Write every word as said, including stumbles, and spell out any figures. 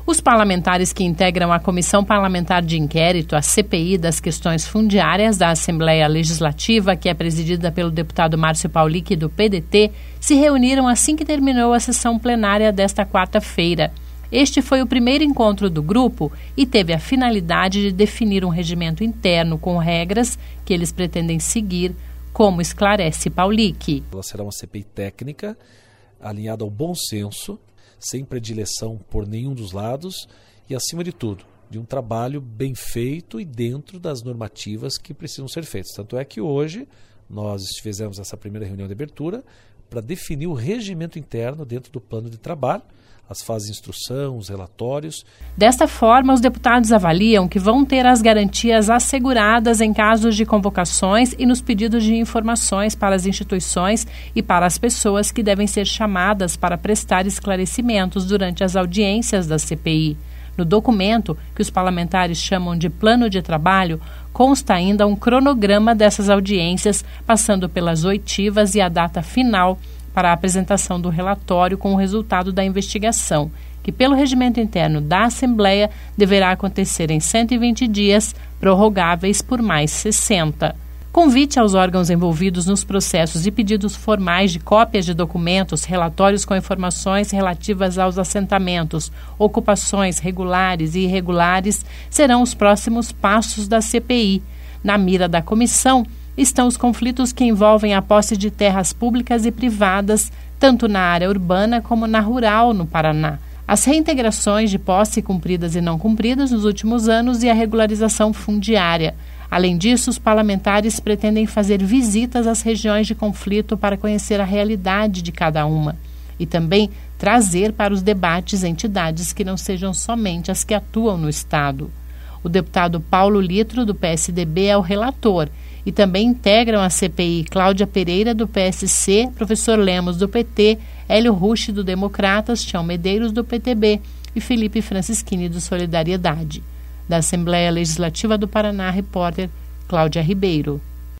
Os parlamentares que integram a Comissão Parlamentar de Inquérito, a C P I das questões fundiárias da Assembleia Legislativa, que é presidida pelo deputado Márcio Paulic, do P D T, se reuniram assim que terminou a sessão plenária desta quarta-feira. Este foi o primeiro encontro do grupo e teve a finalidade de definir um regimento interno com regras que eles pretendem seguir, como esclarece Paulic. Ela será uma C P I técnica, alinhada ao bom senso, sem predileção por nenhum dos lados e, acima de tudo, de um trabalho bem feito e dentro das normativas que precisam ser feitas. Tanto é que hoje nós fizemos essa primeira reunião de abertura para definir o regimento interno dentro do plano de trabalho, as fases de instrução, os relatórios. Desta forma, os deputados avaliam que vão ter as garantias asseguradas em casos de convocações e nos pedidos de informações para as instituições e para as pessoas que devem ser chamadas para prestar esclarecimentos durante as audiências da C P I. No documento, que os parlamentares chamam de plano de trabalho, consta ainda um cronograma dessas audiências, passando pelas oitivas e a data final para a apresentação do relatório com o resultado da investigação, que pelo regimento interno da Assembleia deverá acontecer em cento e vinte dias, prorrogáveis por mais sessenta. Convite aos órgãos envolvidos nos processos e pedidos formais de cópias de documentos, relatórios com informações relativas aos assentamentos, ocupações regulares e irregulares serão os próximos passos da C P I. Na mira da comissão estão os conflitos que envolvem a posse de terras públicas e privadas, tanto na área urbana como na rural no Paraná, as reintegrações de posse cumpridas e não cumpridas nos últimos anos e a regularização fundiária. Além disso, os parlamentares pretendem fazer visitas às regiões de conflito para conhecer a realidade de cada uma e também trazer para os debates entidades que não sejam somente as que atuam no Estado. O deputado Paulo Litro, do P S D B, é o relator e também integram a C P I Cláudia Pereira, do P S C, professor Lemos, do P T, Hélio Rusch, do Democratas, Tião Medeiros, do P T B e Felipe Francischini, do Solidariedade. Da Assembleia Legislativa do Paraná, repórter Cláudia Ribeiro.